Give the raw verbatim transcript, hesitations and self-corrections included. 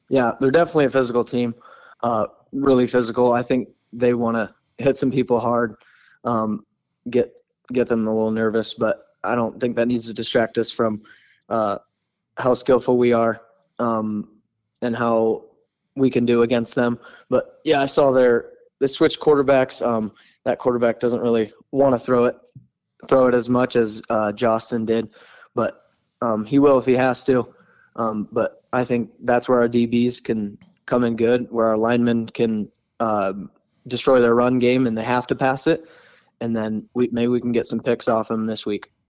Yeah, they're definitely a physical team, uh, really physical. I think they want to hit some people hard, um, get get them a little nervous, but I don't think that needs to distract us from uh, how skillful we are um, and how we can do against them. But yeah, I saw their they switched quarterbacks. Um, that quarterback doesn't really want to throw it throw it as much as uh, Jostin did, but um, he will if he has to. Um, but I think that's where our D Bs can come in good, where our linemen can uh, destroy their run game and they have to pass it, and then we maybe we can get some picks off them this week.